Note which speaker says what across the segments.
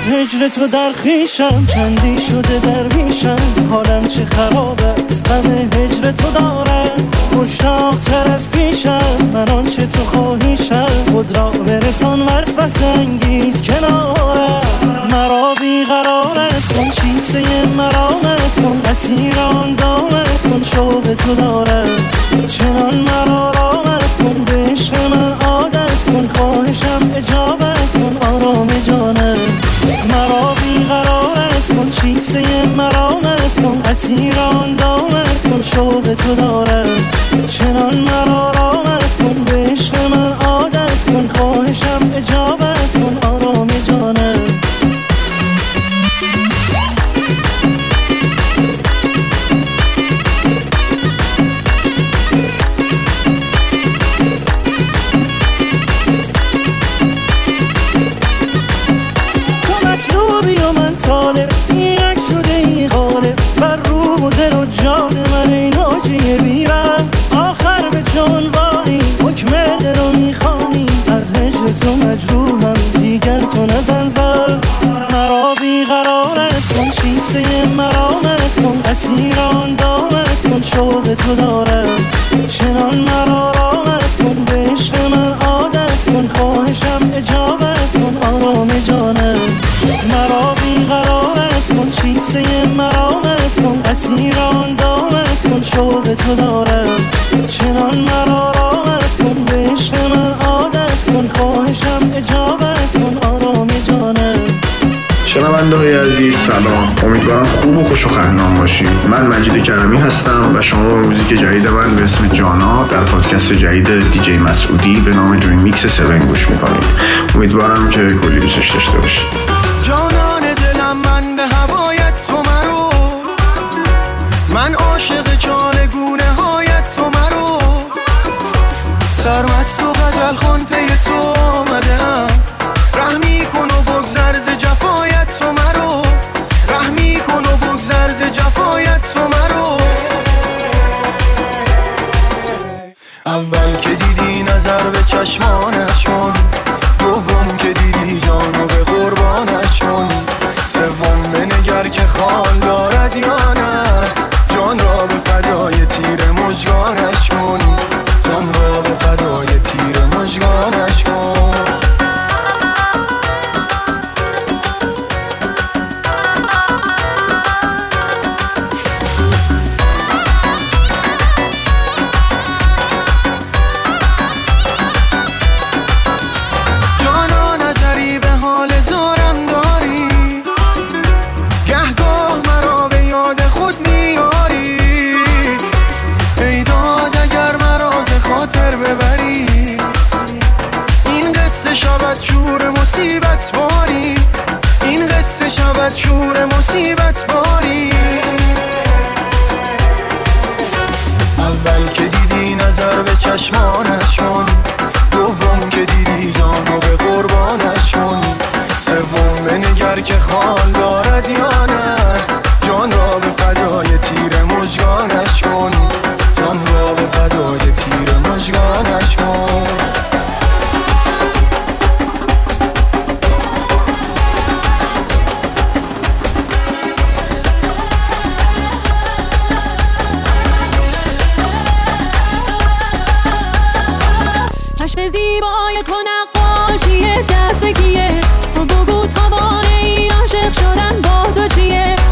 Speaker 1: هجر تو در خیشم، چندی شده درویشم، حالم چه خراب است غم هجر تو دارم. مشتاق تر از پیشم من آنچه تو خواهیشم، خود را برسان وسوسه انگیز کنارم. مرا بیقرارت کن، چیزه مرامت کن، اسیر آن دامت کن، شوق تو دارم. چنان مرا رامت کن، به عشق من عادت کن، خواهشم اجابت کن آرام جانم. مرا بیقرارت کن، چیزه مرامت کن، اسیر آن دامت کن، شوق تو دارم. چنان مرا رامت کن، به عشق من عادت کن، خواهشم اجابت کن آرام جانم. اسیران دامت کن، شوق تو دارم. چنان مرا رامت کن، به عشق من عادت کن، خواهشم اجابت کن آرام جانم. مرا بیقرارت کن، چیزه مرامت کن، اسیران دامت کن، شوق تو دارم. چنان مرا رامت کن، به عشق من عادت کن، خواهشم اجابت کن آرام جانم.
Speaker 2: شنونده‌های عزیز سلام، امیدوارم خوب و خوش و خندان باشید. من مجید کرمی هستم و شما به موزیک جدید من به اسم جانا در پادکست جدید دیجی مسعودی به نام دریم میکس 7 گوش میکنید. امیدوارم که کلی دوستش داشته باشید.
Speaker 3: جانان دلم من به هوایت تو مرو، من عاشق جانگونه هایت تو مرو، سرمست و غزل خان پی تو آمدم، رحمی کن و بگذر ز جفایت تو مرو، رحمی کن و بگذر ز جفایت تو مرو. اول که دیدی نظر به چشمانش کن، دوم که دیدی جانو به قربانش کن، سوم بنگر که خال دارد یا نه، جان را به فدای تیر مژگانش کن، جان را به فدای تیر مژگانش کن. شور مصیبت باری، اول که دیدی نظر به چشمانش کن، دوم که دیدی جانو به قربانش کن، سوم بنگر که خال دارد یا نه، جان را به فدای تیر مژگانش کن، جان را به فدای تیر مژگانش کن.
Speaker 4: چشم زیبای تو نقاشی دستگیه، تو بگو توانه ای عاشق شدن با تو چیه؟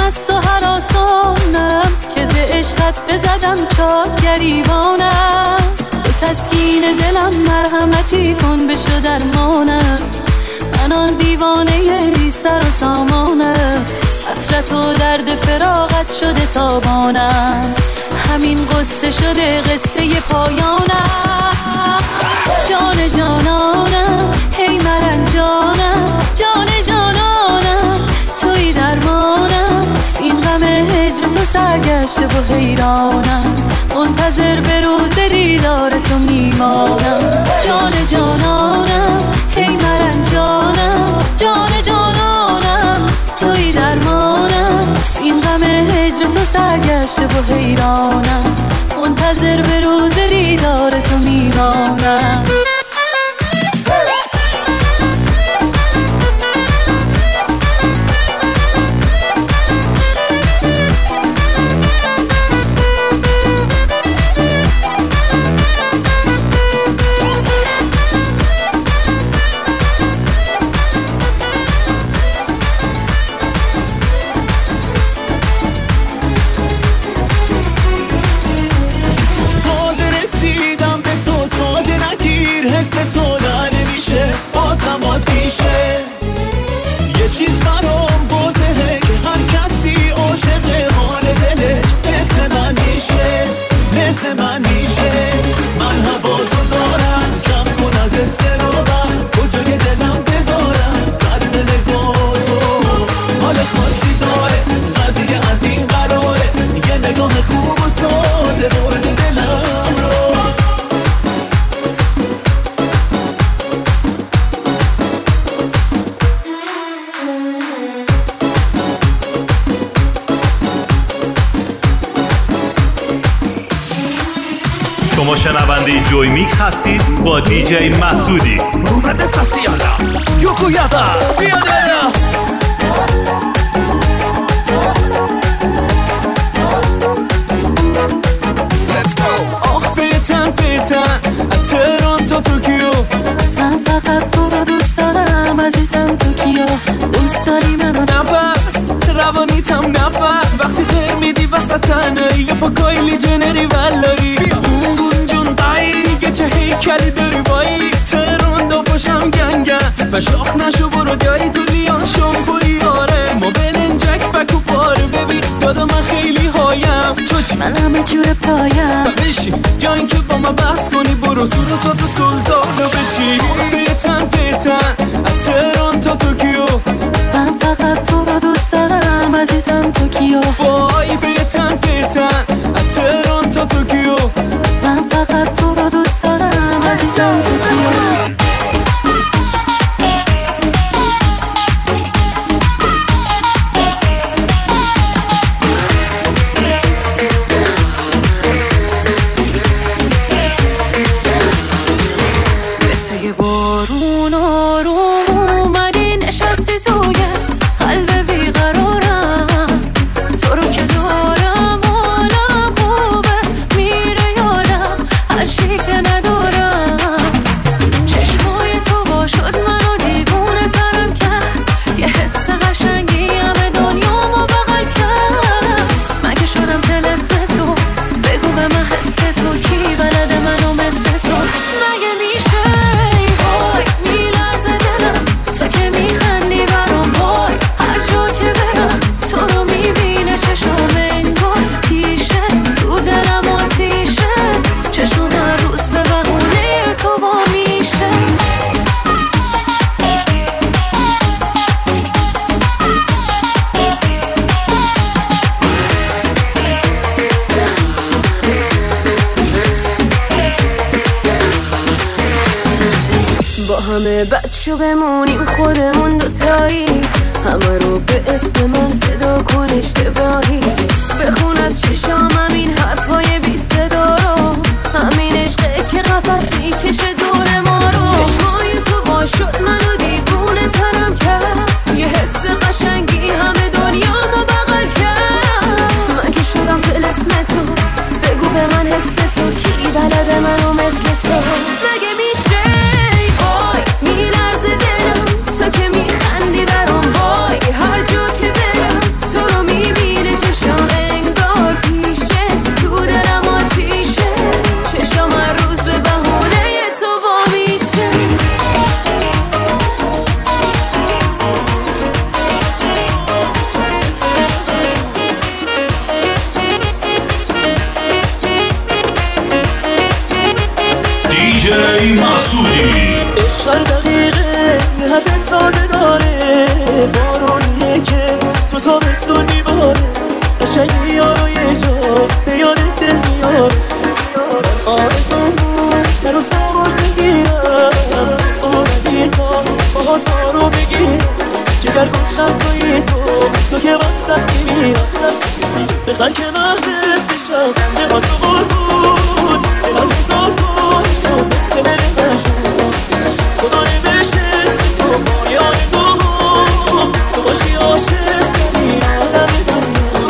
Speaker 4: مست و هراسانم که ز عشقت بزدم چار گریبانم. به تسکین دلم مرحمتی کن بشو درمانم. من آن دیوانه بی سر و سامانم. حسرت و درد فراقت شده تابانم. همین قصه شده قصه پایانم. جان جانانم هی مرنجانم. جان جانانم توی درمانم. این غم هجر تو سرگشته و حیرانم. منتظر به روز دیدار تو میمانم. جان جانانم هی مرنجانم. جان جانانم توی درمانم. این غم هجر تو سرگشته و حیرانم. منتظر به روز دیدار تو میمانم.
Speaker 5: شما شنونده جوی میکس هستید با دیجی مسعودی.
Speaker 1: آخ پیتن تهران تا توکیو. من فقط تو رو دوست دارم عزیزم توکیو. دوست داری منو نفس روانیتم نفس. وقتی غیر میدی وسط تنهایی یا پا کایلی جنری ولاری. گونگون جون قایی چه هیکلی داری وایی. تهران دافاشم گنگن و شاخ نشو برو دایی تو لیان شنپوری. آره ما بلنجک فکو پاره ببین دادا من خیلی هایم. تو من همه جور پایم. بشین جایی که با ما بحث کنی برو سور و سات و سلطانو بچی. پیتن تهران تا توکیو. من فقط تو رو دوست دارم عزیزم توکیو. وای پیتن تهران تا توکیو. من فقط تو رو دوست دارم عزیزم توکیو. همه بچه بمونیم خودمون دوتایی. همه رو به اسم من صدا کن اشتباهی. بخون از چشام همین حرفای بی صدا رو. همین عشقه که قفصی کشه دور ما رو. چشمای تو با شد منو دیوونه ترم کرد. یه حس قشنگی همه دنیا ما بغل کرد. من که شدم طلسم تو. بگو به من حس تو کی بلده منو مثل تو. مگه میشه میلرزه دلم تو که میخندی برام. وای هر بزن که مهدت بشم نگاه تو قربون دلم هزار بار شد مثل دل مجنون خدای بشه اسم تو باری آرزوام تو باشی عاشق ترین عالم دنیا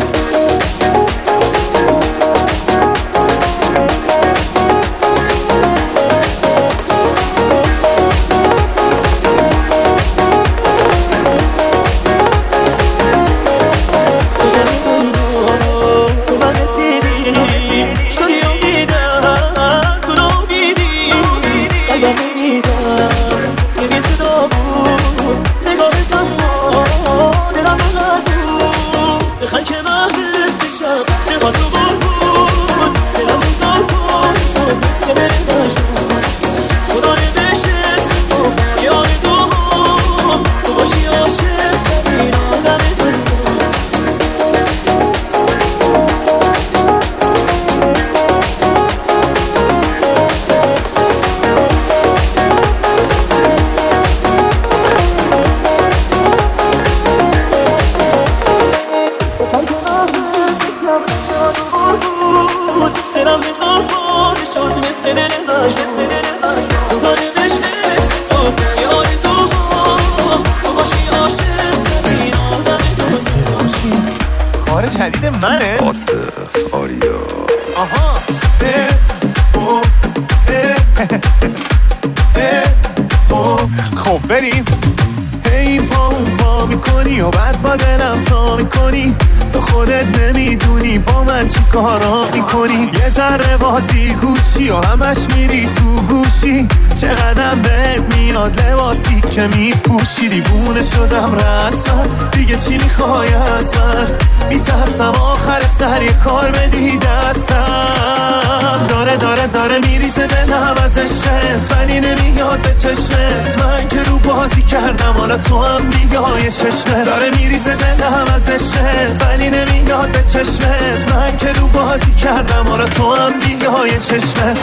Speaker 3: جدید منه
Speaker 2: آصف آریا
Speaker 3: آها خب بریم هی پا میکنی و بعد با دلم تا میکنی تو خودت نمیدونی با من چی کارا میکنی یه ذره بازی گوشی و همش میری تو گوشی چقدرم بهت میاد لباسی که میپوشی دیوونه شدم رسما دیگه چی میخوای از من میترسم آخر سر یه کار بدی دستم داره میریزه دلم از عشقت ولی نمیاد به چشمت من که رو بازی کردم حالا تو هم بیای چشمت داره میریزه دلم از عشقت ولی نمیاد به چشمت من که رو بازی کردم حالا تو هم بیای چشمت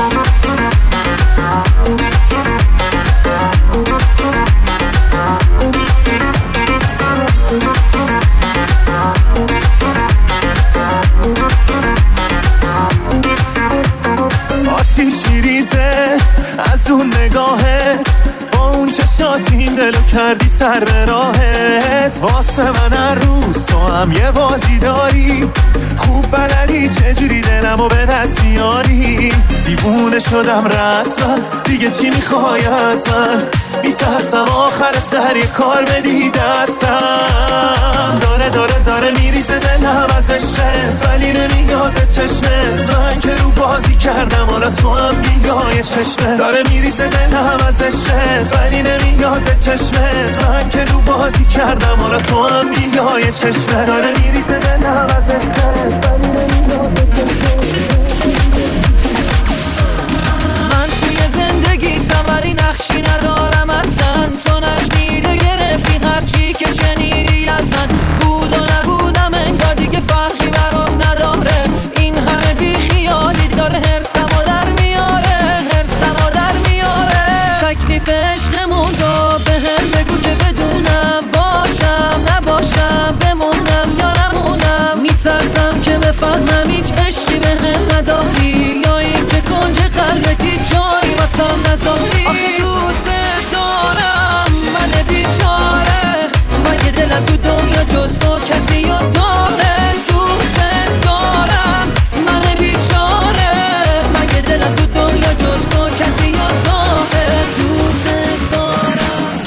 Speaker 3: آتیش میریزه از اون نگاهت با اون چشات این دلو کردی سر به راهت واسه من هر روز تو هم یه بازی داری خوب بلدی چجوری دلمو به دست میاری دیوونه شدم رسما دیگه چی میخوای از من میترسم آخر سر یه کار بدی دستم داره میریزه دلم از عشقت ولی نمیاد به چشمت من که رو بازی کردم حالا تو هم بیای چشمت داره میریزه دلم از عشقت ولی نمیاد به چشمت من که رو بازی کردم حالا تو هم بیای چشمت داره میریزه دلم از عشقت ولی نمیاد به چشمت
Speaker 6: من توی زندگی تمری نقشی ندارم اصلا تو نشنیده گرفتی هرچی که شنیدی از من بود و نبودم انگار دیگه فرقی برات نداره این همه بی خیالی داره هرسمو در میاره تکلیف عشقمون رو به هم بگو که بدونم باشم نباشم بمونم یا نمونم میترسم که بفهمم هیچ عشقی به هم نداری یا این که کنج قلبتی جایی واسم نذاری آخه دوست دارم من بیچاره مگه دلم تو دنیا جز تو کسی رو داره دوست دارم من بیچاره مگه دلم تو دنیا جز تو کسی رو داره دوست دارم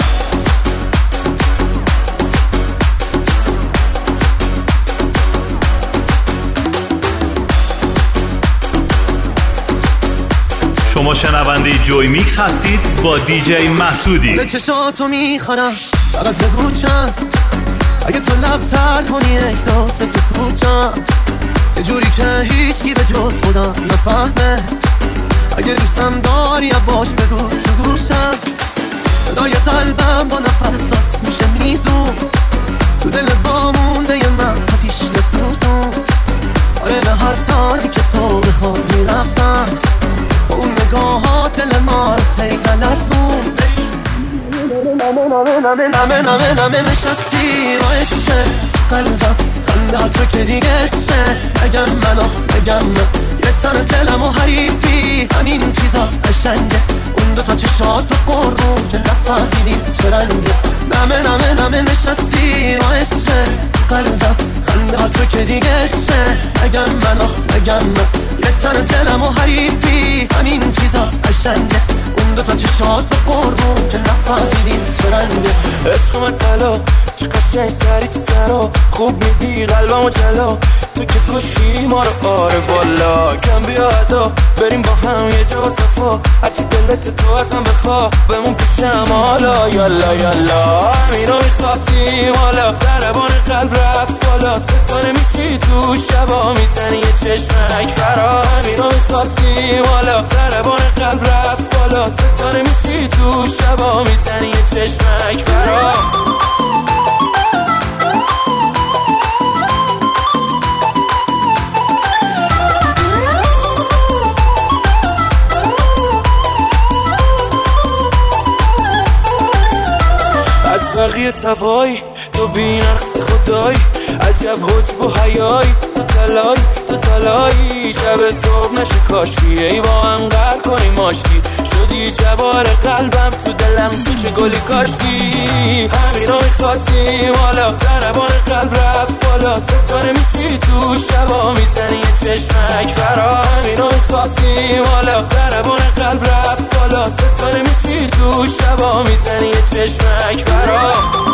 Speaker 5: شما شنونده جوی میکس هستید با دیجی مسعودی.
Speaker 6: به چشاتو میخورم فقط بگو چند اگه تو لبتر کنی یک دوست تو کوچم یه جوری که هیچکی به جز خدا نفهمه اگه دوستم داری باش بگو تو گوشم صدای قلبم با نفسات میشه میزون تو دل وامونده من آتیش نسوزون آره به هر سازی که تو بخواد میرقصم با اون نگاهات دل ما رو پیدا لرزون نمه نشستی با عشق قلبم
Speaker 3: خنده تو که دیگه شه. بگم من بگم من یه تن دلم و حریفی همین چیزات قشنگه. اون دوتا چشات و قرون که نفهمیدی چه رنگه. نمه نشستی و عشقه قلبم خنده تو که دیگه شه. بگم من بگم من یه تن دلم و حریفی همین چیزات قشنگه. اون دوتا چشات و قرون که نفهمیدی چه رنگه.
Speaker 7: عشقم طلا چه قشنگ سری تو سرا خوب میدی قلبمو جلا. تو که کشی ما رو آره والا کم بیادا بریم با هم یه جا با صفا. هرچی دلت تو ازم بخوا بمون پیشم حالا یالا یالا. همینو میخواستیم حالا ضربان قلب رفت بالا. ستاره میشی تو شبا میزنی یه چشمک برا. همینو میخواستیم حالا ضربان قلب رفت بالا. ستاره میشی تو شبا میزنی یه چشمک برا. از بقیه سوای تو بی نقص خدای. عجب حجب و حیای تو تلایی. شب صبح نشه کاشکی ای با هم قر کنی ماشتی. شدی جوار قلبم تو دلم تو چه گلی کاشتی. همینو میخواستیم حالا ضربان قلب رفت بالا. ستاره میشی تو شبا میزنی یه چشمک برا. همینو میخواستیم حالا ضربان قلب رفت بالا. ستاره میشی تو شبا میزنی یه چشمک برا.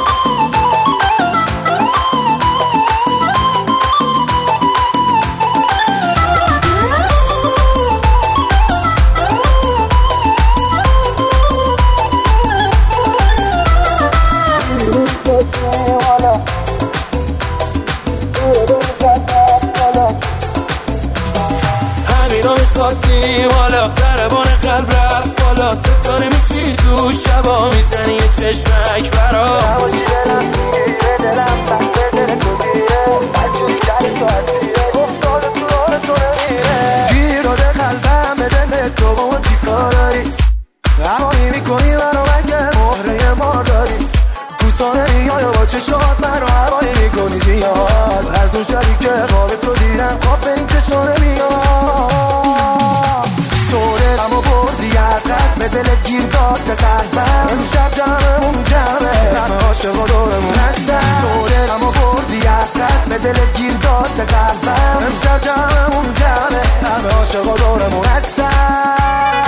Speaker 7: همینو میخواستیم حالا ضربان قلب رفت بالا. ستاره میشی تو شبا میزنی یه چشمک برا.
Speaker 3: نباشی دلم میگیره دلم بند دل تو گیره. بجوری کردی تو اسیره افتاده تو راه تو نمیره. گیر داده قلبم به دل تو با ما چی کار داری. هوایی میکنی منو مگه مهره ما داری. کوتاه نمیای با چشات منو هوایی میکنی زیاد. از اون شبی که خواب تو دیدم خواب به این چشا نمیاد. تو دلمو بردی از دست به دلت گیر داد به قلبم. امشب جمعمون جمعه همه عاشقا دورمون هستن. تو دلمو بردی از دست به دلت گیر داد به قلبم. امشب جمعمون جمعه همه عاشقا دورمون هستن.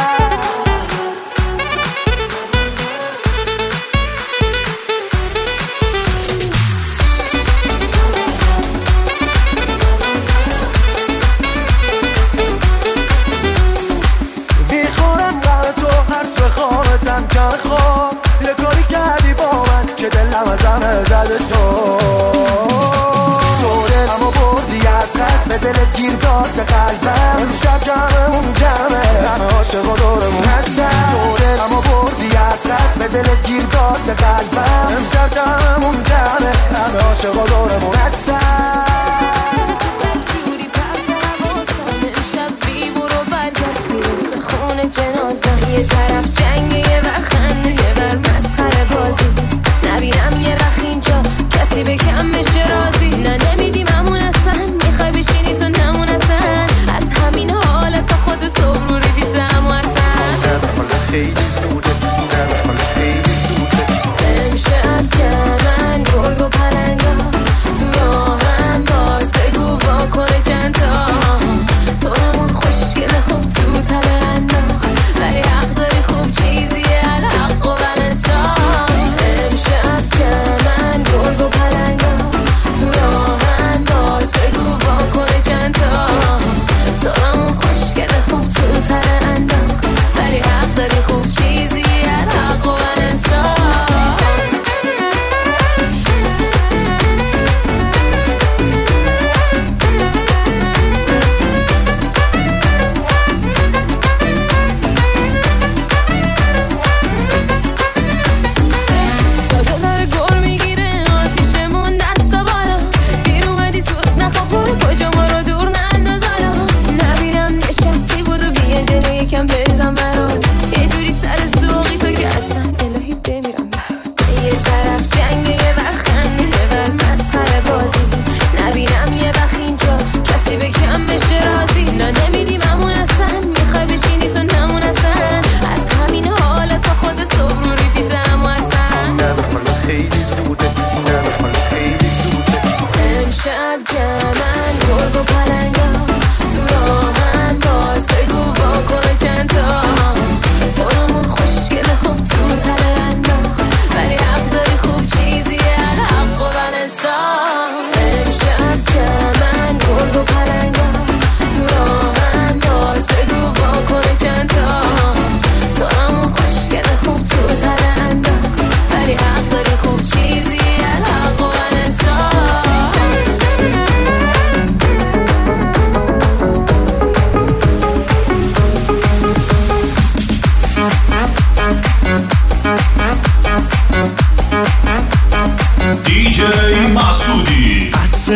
Speaker 3: کم خواب یه کاری کردی با من که دلم از همه زده شد. تو دلمو بردی از دست به دلت گیر داد به قلبم. امشب جمعمون جمعه همه عاشقا دورمون هستن. تو دلمو بردی از دست به دلت گیر داد به قلبم. امشب جمعمون جمعه همه عاشقا دورمون هستن.
Speaker 8: جنازه یه طرف جنگ یه ور خنده یه ور مسخره بازی. نبینم یه وقت اینجا کسی به کم بشه راضی. نه نمیدیم همون اصلا میخوای بشینی تو نمون اصلا. از همین حالت تا خود صبح رو ریدم و اصلا
Speaker 3: خیلی زوده خیلی زوده.
Speaker 8: امشب کمه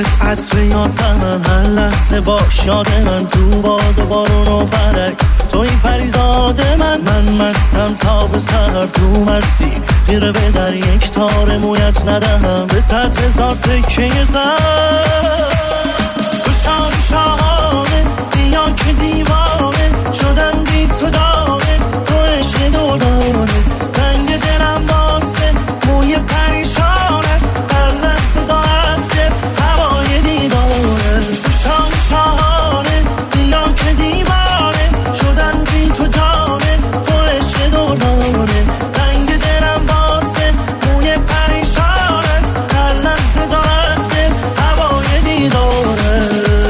Speaker 1: دستت عطر یاسمن، هر لحظه باش یاد من، تو باد و بارون و فرک توی پریزاد من مستم تا به سر تو مستی، غیره به در یک تار مویت ندهم به 100,000 سکه زر. تو شاهانه بیان که دیوانه شدم بی تو دانه، تو عشق دورانه رنگ دلم واسه موی پریشانت، هر لحظه دارد دل هوای دیدانه. تو شاهانه بیان که دیوانه شدم بی تو جانه، تو عشق دورانه رنگ دلم واسه موی پریشانت، هر لحظه دارد دل هوای دیدانه.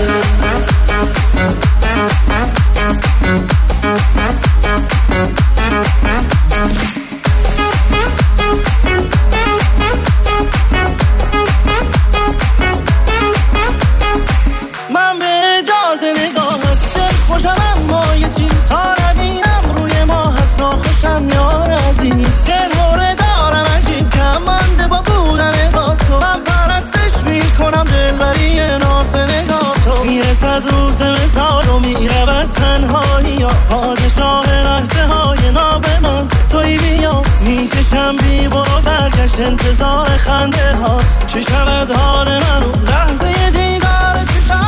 Speaker 1: من به اجازه نگاهت دل خوشم، اما یه چیزها نبینم روی ماهت ناخوشم یار عزیز. دلهوره دارم عجیب کم مانده با بودن با تو، من پرستش میکنم دلبری ناز نگاه تو. میرسد روز مثال و میرود تنهایی یا پادشاه لحظه های ناب من توی بیا، میکشم بی برو برگشت انتظار خنده هات. چه شود حال من و لحظه دیدار چشم،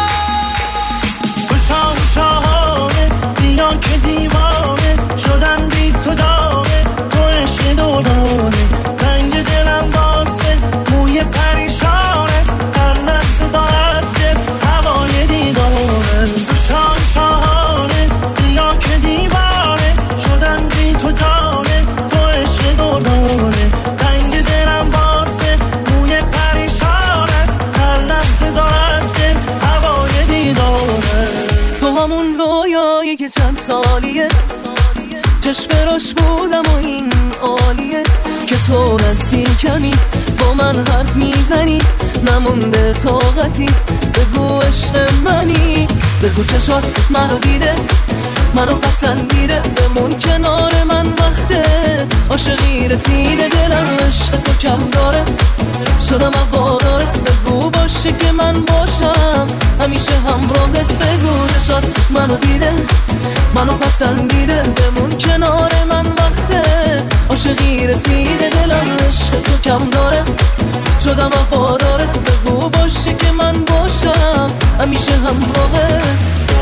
Speaker 1: تو شاهانه بیان که دیوانه شدم بی تو دانه، تو عشق دورانه رنگ دلم واسه موی پریشانت، هر لحظه دارد دل هوای دیدانه. تو شاهانه بیان که دیوانه شدم بی تو جانه، تو عشق دورانه رنگ دلم واسه موی پریشانت، هر لحظه دارد دل هوای دیدانه.
Speaker 6: تو همون رویایی که چند سالیه چشم راش بودم و این عالیه که تو نزدیکمی با من حرف میزنی، نمونده طاقتی بگو عشق منی، بگو چشات منو دیده منو پسندیده، بمون کنار من وقته عاشقی رسیده، دلم عشق تو کم داره شدم وفادارت، بگو باشه که من باشم همیشه همراهت، بگو چشات منو دیده منو پسندیده، بمون کنار من وقته عاشقی رسیده، دلم عشق تو کم داره شدم وفادارت، بگو باشه که من باشم همیشه همراهت.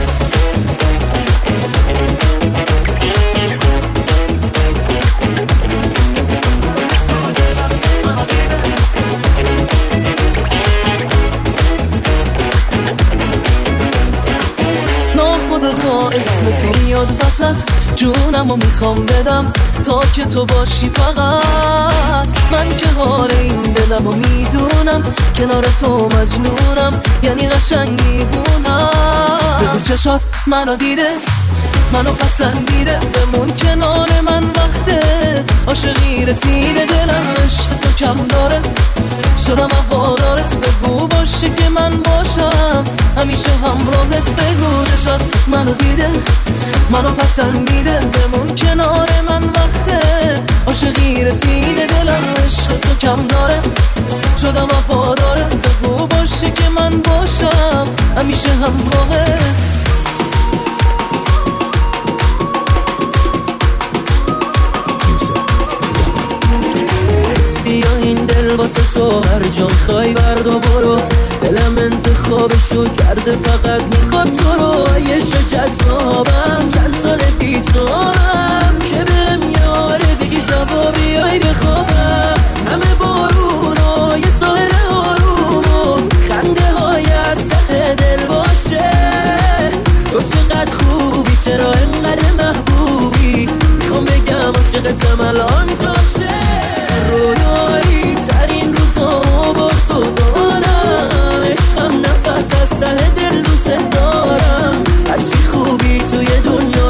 Speaker 6: ناخودآگاه اسم تو میاد وسط، جونمو میخوام بدم تا که تو باشی فقط. من که حال این دلمو میدونم، کنار تو مجنونم یعنی قشنگ میبونم. بگو چشات منو دیده منو پسندیده، بمون کنار من وقته عاشقی رسیده، دلم عشق تو کم داره شدم وفادارت، بگو باشه که من باشم همیشه همراهت، بگو چشات منو دیده منو پسندیده، بمون کنار من وقته عاشقی رسیده، دلم عشق تو کم داره شدم وفادارت، بگو باشه که من باشم همیشه همراهت. بیا این دل واسه تو هر جا میخوای بردا برو، دلم انتخابشو کرده فقط میخواد تو رو، عیش جذابم چند سال بی تو هم که بهم یاره بگی شبا بیای بخوابم، همه بارون یه ساحل آروم و خنده های از ته دل باشه، تو چقدر خوبی چرا انقدر محبوبی، میخوام بگم عاشقتم الان باشه، رویایی ترین روزامو با تو دارم، عشقم نفس از ته دل دوست دارم، هرچی خوبی توی دنیا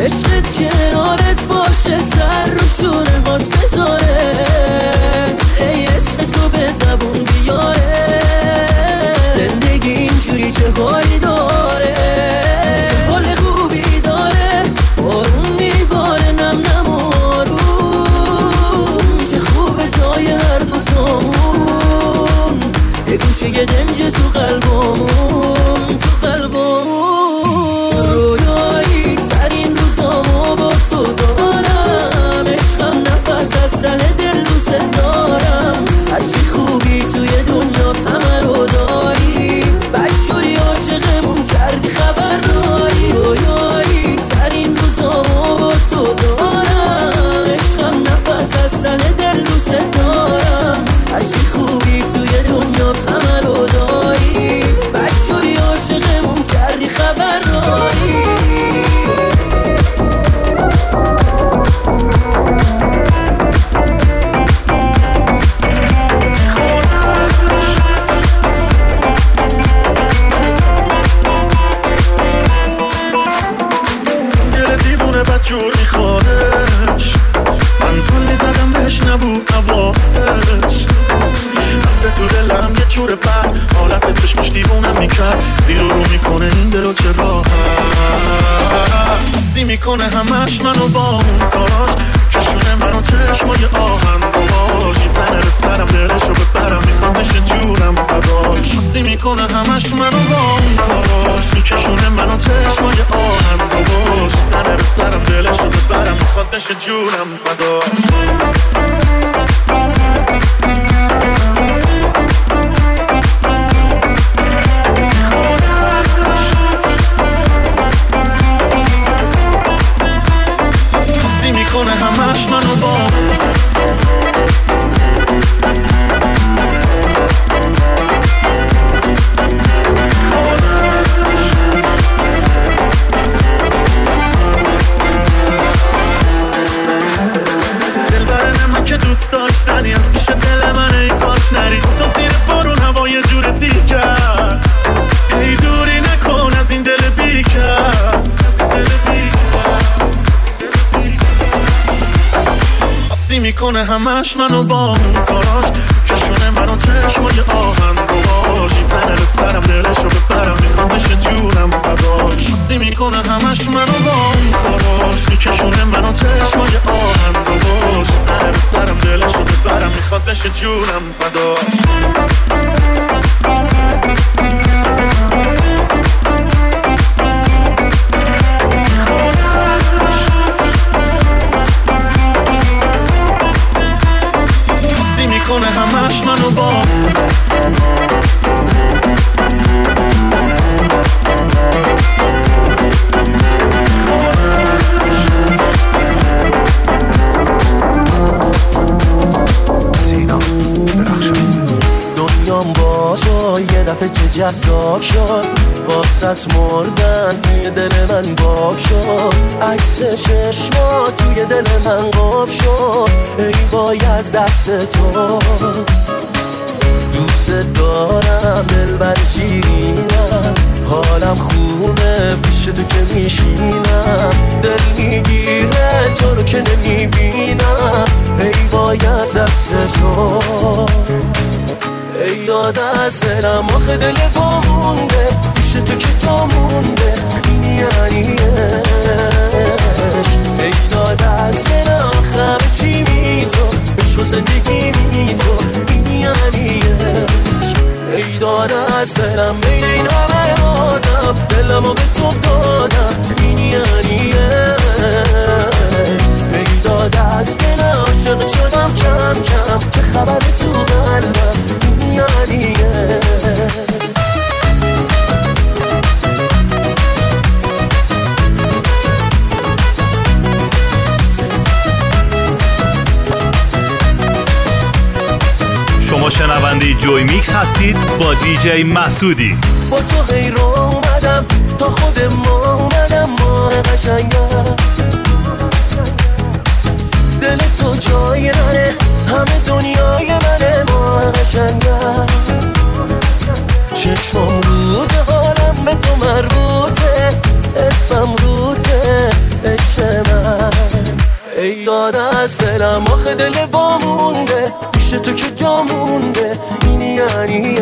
Speaker 6: عشقت کنارت باشه سر رو شونه هات بذاره ای اسم تو به زبون بیاره زندگی اینجوری چه حالی داره چه حال خوبی داره بارون میباره نم نم آروم چه خوبه جای هر دوتامون یه گوشه یه دنج تو قلبمون تو قلبمون رویایی ترین روزامو با تو دارم عشقم نفس از ته دل دوست دارم هرچی خوبی توی دنیا همه رو داری بدجوری عاشقمون کردی خبر داری رویایی ترین روزامو با تو دارم عشقم نفس از ته دل دوست دارم هرچی خوبی توی دنیا همه رو داری بدجوری عاشقمون کردی خبر داری
Speaker 3: جور میخوادش من زل میزدم بهش نبود حواسش رفته تو دلم یه جور بر حالت چشمش دیوونم میکرد زیر رو میکنه این دلو چه راحت حسی میکنه همش منو با اون کاراش کشونه منو چشمای آهن باش میزنه به سرم دلشو ببرم میخوام بشه جونم فداش حسی میکنه همش منو با اون کاراش میکشونه منو چشمای آهن باش میزنه به سرم دلشو ببرم میخواد بشه جونم فداش میکنه همش منو با دلبر من که دوست داشتنی از پیش دل من ای کاش نری تو زیر بارون هوا یه جور دیگه است ای دوری نکن از این دل بیکس حسی میکنه همش منو با اون کاراش کشونه منو چشمای آهن باش میزنه به سرم دلشو ببرم میخوام بشه جونم فداش حسی میکنه همش منو با اون کاراش میکشونه منو چشمای آهن باش میزنه به سرم دلشو ببرم میخواد بشه جونم فداش میکنه همش منو با
Speaker 9: سینا درخشنده
Speaker 6: دنیام بازا یه دفعه چه جذاب شد واسط مردن توی دل من باب شد عکس چشما توی دل من قاب شد ای وای از دست تو دوست دارم دلبر شیرینم حالم خوبه پیش تو که میشینم دل میگیره تو رو که نمیبینم ای وای از دست تو ای یاد از دلم آخه دل مونده پیش تو که جا مونده این یعنیش ای یاد از دلم آخه همه چی بی تو عشق و زندگی بی تو این یعنیش ای داد از دلم بین این همه آدم دلمو به تو دادم این یعنیش ای داد از دلم عاشق شدم کم کم چه خبر تو قلبم این یعنیش
Speaker 5: شما شنونده جوی میکس هستید با دیجی مسعودی.
Speaker 6: با تو غیر اومدم تا خود ما اومدم ماه قشنگم دل تو جای منه همه دنیای منه ماه قشنگم چشمم روته حالم به تو مربوطه اسمم روته عشق
Speaker 3: داد از دلم آخه دل وامونده پیش تو که جا مونده این یعنیش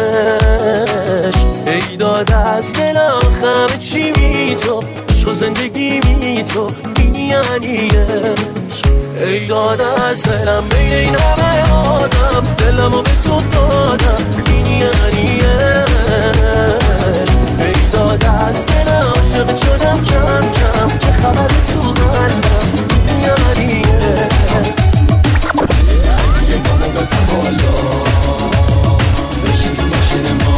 Speaker 3: ای داد از دلم همه چی بی تو عشق و زندگی بی تو این یعنیش ای داد از دلم به این همه آدم دلمو به تو دادم این یعنیش ای داد از دلم عاشق شدم کم کم چه خبر تو قلبم این یعنیش یه گامو بکن بالا بشین تو ماشین ما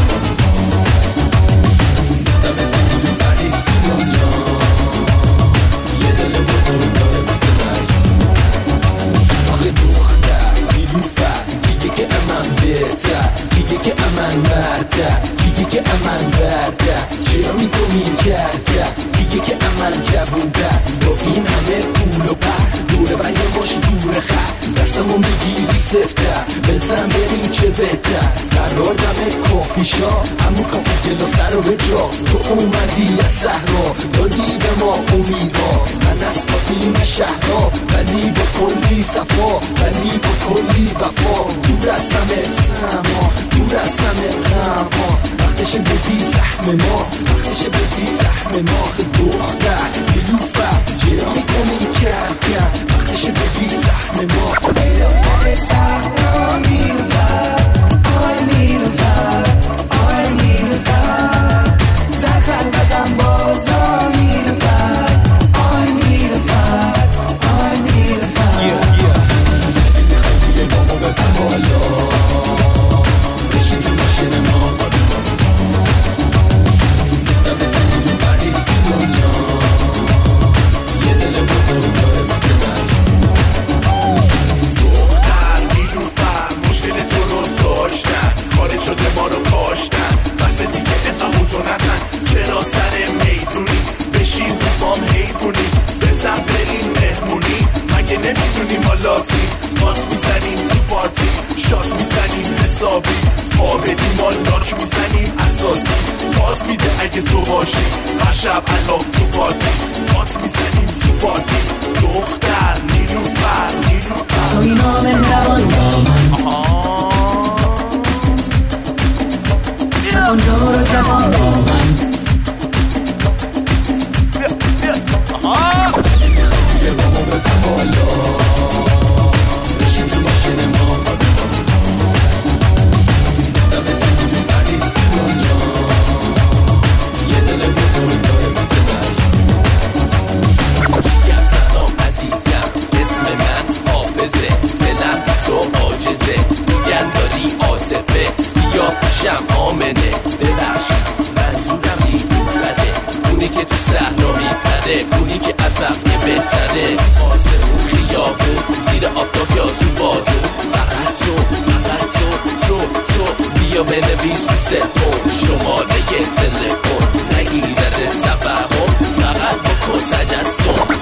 Speaker 3: دم زندگی پریز تو دنیا یه دل بزرگ داره مثل دریا آخه دختر نیلوفر دیگه که امن بهتر دیگه که امن برتر دیگه که امن برتر چرا میکنی کرده دیگه که امن جبونتر با این همه پول و پر دوره برگه باشی دور خر دستمون بگیری سفتر بزن بریم چه بهتر قرار دمه کافی شا همو کافی جلو سر و به جا تو اومدی از صحرا دادی به ما امیدها من از پاتیم شهرها ولی با کلی صفا ولی با کلی وفا دور از همه سما دور از همه غما وقتش بدی زحم ما وقتش بدی زحم ما دختر نیلوفر چرا میکنی کرد وقتش بدی زحم ما صحرا نیلوفر آی نیلوفر آی نیلوفر در خلوتم بازا نیلوفر آی نیلوفر آی نیلوفر یه گامو بکن بالا بشین تو ماشین ما دم زندگی پریز تو دنیا یه دل بزرگ داره مثل دریا دختر نیلوفر مشکل تو رو داشتن خارج شده ما رو کاشتن بس دیگه اقامون تو نزن چرا سر میدونی بشین تو بام حیبونی بزن بریم مهمونی مگه نمیدونی ما لاتی باز میزنیم تو پارتی شات میزنیم حسابی پا بدیم مال دارک میزنیم اساسی باز میده اگه تو باشی هر شب علاق تو پارتی باز میزنیم تو پارتی دختر نیلوفر نیلوفر
Speaker 6: توی نام روان اون دور جوان با من
Speaker 3: یه بامو بکن بالا بشین تو ماشین ما دم زندگی پریز تو دنیا یه دل بزرگ داره مثل دریا یه سلام عزیزم اسم من حافظه دلم تو عاجزه میگن داری عاطفه بیا پیشم آمنه ببخشید منظورم نیلوفره اونی که تو صحرا میپره اونی که از وقتی بهتره آسمون خیابون زیر آفتاب یا تو بادون فقط تو بیا بنویس تو سلفون شماره تلفن نگیرد توهم فقط بکن تجسم